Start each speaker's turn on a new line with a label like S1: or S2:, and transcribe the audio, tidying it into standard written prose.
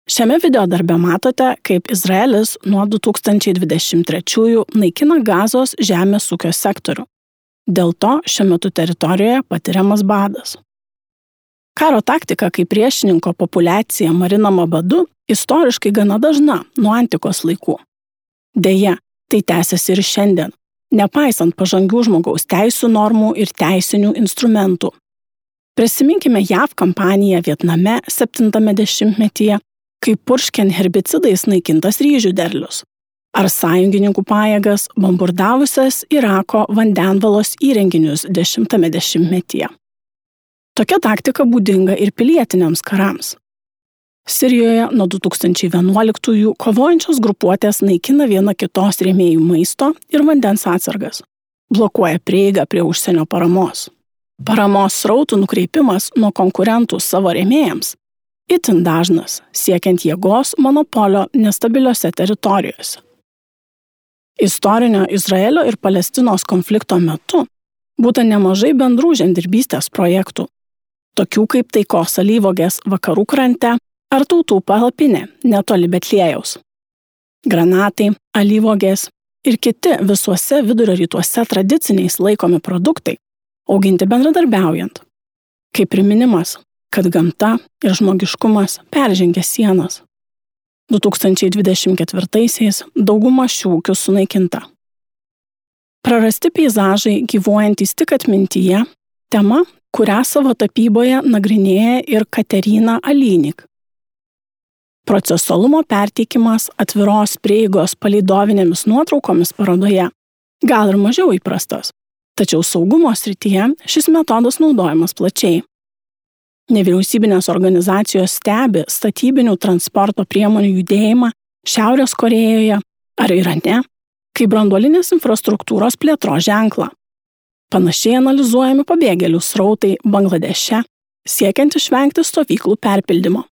S1: Šiame video darbe matote, kaip Izraelis nuo 2023 naikina Gazos žemės ūkio sektorių. Dėl to šiuo metu teritorijoje patiriamas badas. Karo taktika, kai priešininko populiacija marinama badu, istoriškai gana dažna nuo antikos laikų. Deja, tai tęsiasi ir šiandien, nepaisant pažangių žmogaus teisių normų ir teisinių instrumentų. Prisiminkime JAV kampaniją Vietname 70-metyje, kai purškiant herbicidais naikintas ryžių derlius, ar sąjungininkų pajėgas bombardavusias Irako vandenvalos įrenginius 10-metyje. Tokia taktika būdinga ir pilietiniams karams. Sirijoje nuo 2011 kovojančios grupuotės naikina viena kitos rėmėjų maisto ir vandens atsargas, blokuoja prieigą prie užsienio paramos. Paramos srautų nukreipimas nuo konkurentų savo rėmėjams itin dažnas, siekiant jėgos monopolio nestabiliose teritorijose. Istorinio Izraelio ir Palestinos konflikto metu būta nemažai bendrų žemdirbystės projektų, tokių kaip taikos alyvuogės vakarų krante ar tautų palapinė netoli Betliejaus. Granatai, alyvuogės ir kiti visuose vidurio rytuose tradiciniais laikomi produktai auginti bendradarbiaujant, kaip priminimas, kad gamta ir žmogiškumas peržengia sienas. 2024-aisiais dauguma šių ūkių sunaikinta. Prarasti peizažai gyvuojantys tik atmintyje – tema, kurią savo tapyboje nagrinėja ir Katerina Alynik. Procesualumo perteikimas atviros prieigos palydovinėmis nuotraukomis parodoje gal ir mažiau įprastas, tačiau saugumo srityje šis metodas naudojamas plačiai. Nevyriausybinės organizacijos stebi statybinių transporto priemonių judėjimą Šiaurės Korėjoje ar Irane kaip branduolinės infrastruktūros plėtros ženklą. Panašiai analizuojami pabėgėlių srautai Bangladeše, siekiant išvengti stovyklų perpildymo.